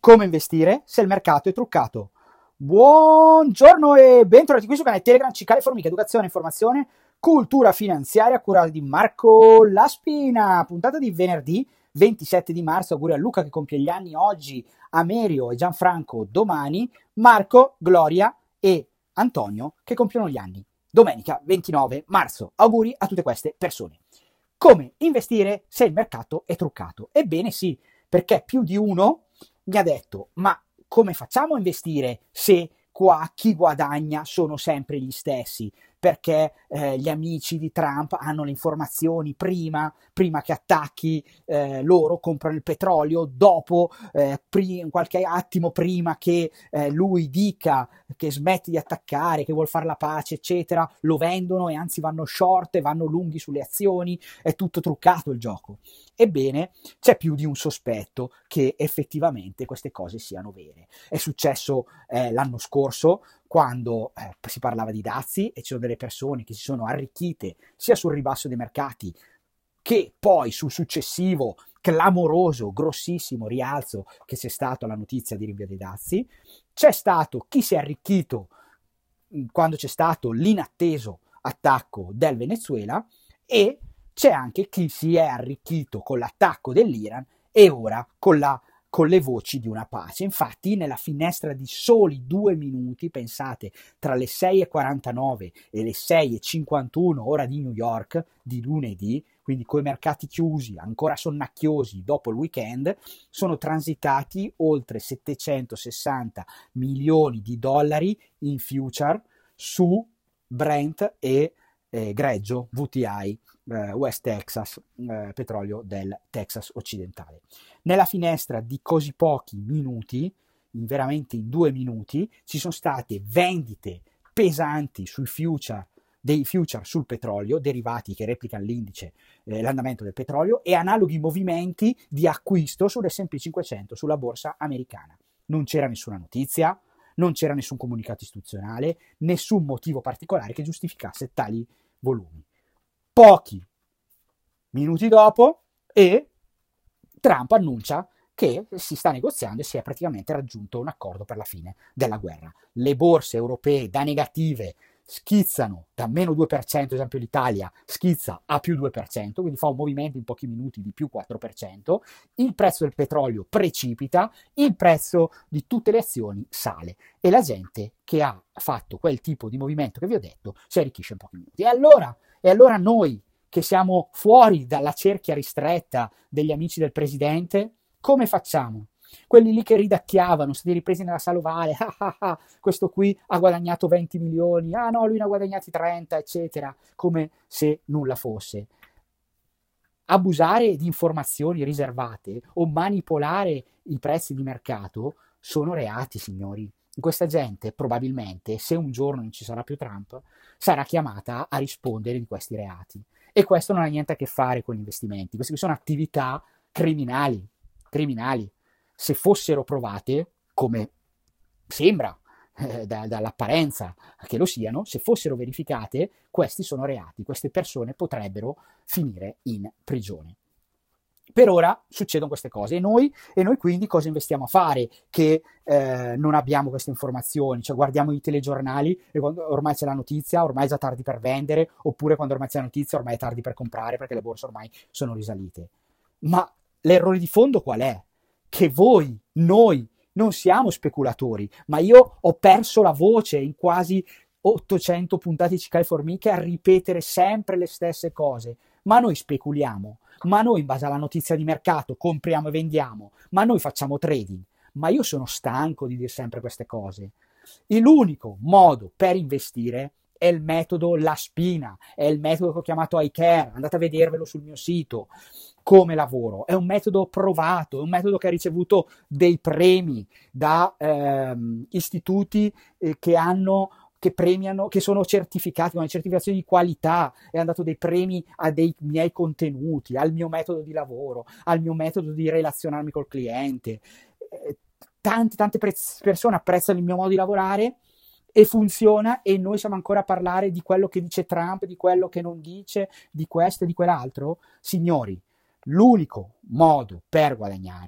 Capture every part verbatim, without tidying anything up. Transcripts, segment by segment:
Come investire se il mercato è truccato? Buongiorno e bentornati qui su canale Telegram Cicale Formiche, educazione, informazione, cultura finanziaria, cura di Marco Laspina. Puntata di venerdì ventisette di marzo. Auguri a Luca che compie gli anni oggi, a Merio e Gianfranco domani, Marco, Gloria e Antonio che compiono gli anni domenica ventinove marzo. Auguri a tutte queste persone. Come investire se il mercato è truccato? Ebbene sì, perché più di uno mi ha detto: ma come facciamo a investire se qua chi guadagna sono sempre gli stessi? Perché eh, gli amici di Trump hanno le informazioni prima, prima che attacchi, eh, loro comprano il petrolio, dopo, eh, pri- qualche attimo prima che eh, lui dica che smette di attaccare, che vuol fare la pace, eccetera, lo vendono e anzi vanno short e vanno lunghi sulle azioni, è tutto truccato il gioco. Ebbene, c'è più di un sospetto che effettivamente queste cose siano vere. È successo eh, l'anno scorso, quando eh, si parlava di dazi e ci sono delle persone che si sono arricchite sia sul ribasso dei mercati che poi sul successivo clamoroso, grossissimo rialzo che c'è stato alla notizia di rinvio dei dazi. C'è stato chi si è arricchito quando c'è stato l'inatteso attacco del Venezuela e c'è anche chi si è arricchito con l'attacco dell'Iran e ora con la con le voci di una pace. Infatti nella finestra di soli due minuti, pensate, tra le sei e quarantanove e le sei e cinquantuno ora di New York di lunedì, quindi coi mercati chiusi, ancora sonnacchiosi dopo il weekend, sono transitati oltre settecentosessanta milioni di dollari in future su Brent e eh, greggio V T I, eh, West Texas, eh, petrolio del Texas occidentale. Nella finestra di così pochi minuti, in veramente in due minuti, ci sono state vendite pesanti sui future, dei future sul petrolio, derivati che replicano l'indice, eh, l'andamento del petrolio, e analoghi movimenti di acquisto sull'esse and pi cinquecento, sulla borsa americana. Non c'era nessuna notizia, non c'era nessun comunicato istituzionale, nessun motivo particolare che giustificasse tali volumi. Pochi minuti dopo e Trump annuncia che si sta negoziando e si è praticamente raggiunto un accordo per la fine della guerra. Le borse europee da negative schizzano da meno due per cento, ad esempio l'Italia schizza a più due per cento, quindi fa un movimento in pochi minuti di più quattro per cento, il prezzo del petrolio precipita, il prezzo di tutte le azioni sale e la gente che ha fatto quel tipo di movimento che vi ho detto si arricchisce in pochi minuti. E allora, e allora noi che siamo fuori dalla cerchia ristretta degli amici del presidente, come facciamo? Quelli lì che ridacchiavano, stati ripresi nella sala ovale, ah, ah, ah, questo qui ha guadagnato venti milioni, ah no, lui ne ha guadagnati trenta, eccetera, come se nulla fosse. Abusare di informazioni riservate o manipolare i prezzi di mercato sono reati, signori. Questa gente probabilmente, se un giorno non ci sarà più Trump, sarà chiamata a rispondere di questi reati. E questo non ha niente a che fare con gli investimenti, queste sono attività criminali, criminali. Se fossero provate, come sembra eh, da, dall'apparenza che lo siano, se fossero verificate, questi sono reati, queste persone potrebbero finire in prigione. Per ora succedono queste cose e noi, e noi quindi cosa investiamo a fare che eh, non abbiamo queste informazioni? Cioè guardiamo i telegiornali e quando ormai c'è la notizia, ormai è già tardi per vendere, oppure quando ormai c'è la notizia ormai è tardi per comprare perché le borse ormai sono risalite. Ma l'errore di fondo qual è? Che voi, noi, non siamo speculatori, ma io ho perso la voce in quasi ottocento puntate di Cicale Formiche a ripetere sempre le stesse cose. Ma noi speculiamo, ma noi in base alla notizia di mercato compriamo e vendiamo, ma noi facciamo trading. Ma io sono stanco di dire sempre queste cose. E l'unico modo per investire è il metodo Laspina, è il metodo che ho chiamato iCare, andate a vedervelo sul mio sito. Come lavoro, è un metodo provato, è un metodo che ha ricevuto dei premi da ehm, istituti eh, che hanno che premiano, che sono certificati con una certificazione di qualità, e hanno dato dei premi a dei miei contenuti, al mio metodo di lavoro, al mio metodo di relazionarmi col cliente. Eh, tante tante pre- persone apprezzano il mio modo di lavorare e funziona, e noi siamo ancora a parlare di quello che dice Trump, di quello che non dice, di questo e di quell'altro. Signori, l'unico modo per guadagnare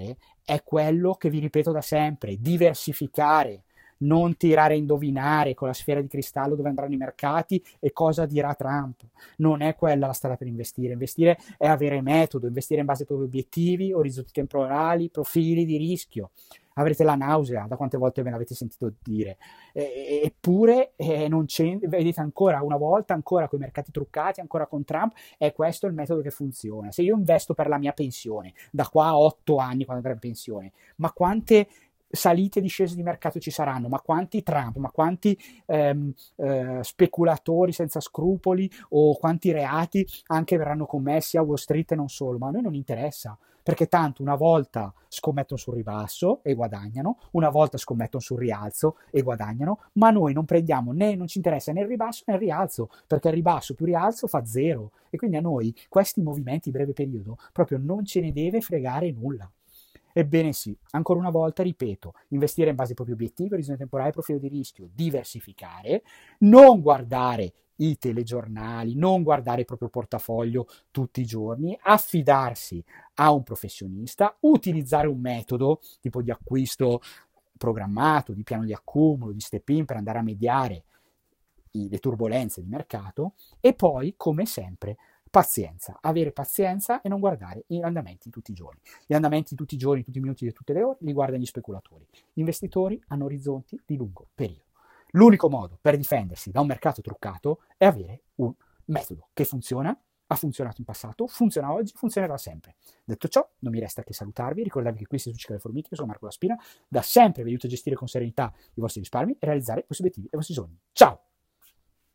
è quello che vi ripeto da sempre: diversificare, non tirare a indovinare con la sfera di cristallo dove andranno i mercati e cosa dirà Trump. Non è quella la strada per investire. Investire è avere metodo, investire in base ai propri obiettivi, orizzonti temporali, profili di rischio. Avrete la nausea, da quante volte ve l'avete sentito dire, e, eppure eh, non c'è, vedete ancora una volta, ancora con i mercati truccati, ancora con Trump, è questo il metodo che funziona. Se io investo per la mia pensione, da qua a otto anni quando andrò in pensione, ma quante salite e discese di mercato ci saranno, ma quanti Trump, ma quanti ehm, eh, speculatori senza scrupoli o quanti reati anche verranno commessi a Wall Street e non solo, ma a noi non interessa, perché tanto una volta scommettono sul ribasso e guadagnano, una volta scommettono sul rialzo e guadagnano, ma noi non prendiamo né, non ci interessa né il ribasso né il rialzo, perché il ribasso più rialzo fa zero, e quindi a noi questi movimenti di breve periodo proprio non ce ne deve fregare nulla. Ebbene sì, ancora una volta ripeto, investire in base ai propri obiettivi, orizzonte temporale, profilo di rischio, diversificare, non guardare i telegiornali, non guardare il proprio portafoglio tutti i giorni, affidarsi a un professionista, utilizzare un metodo tipo di acquisto programmato, di piano di accumulo, di step-in per andare a mediare le turbolenze di mercato, e poi, come sempre, pazienza, avere pazienza e non guardare gli andamenti tutti i giorni. Gli andamenti tutti i giorni, tutti i minuti e tutte le ore li guardano gli speculatori. Gli investitori hanno orizzonti di lungo periodo. L'unico modo per difendersi da un mercato truccato è avere un metodo che funziona, ha funzionato in passato, funziona oggi, funzionerà sempre. Detto ciò, non mi resta che salutarvi, ricordarvi che qui si Stuccica le Formiche, io sono Marco La Spina, da sempre vi aiuto a gestire con serenità i vostri risparmi e realizzare i vostri obiettivi e i vostri sogni. Ciao!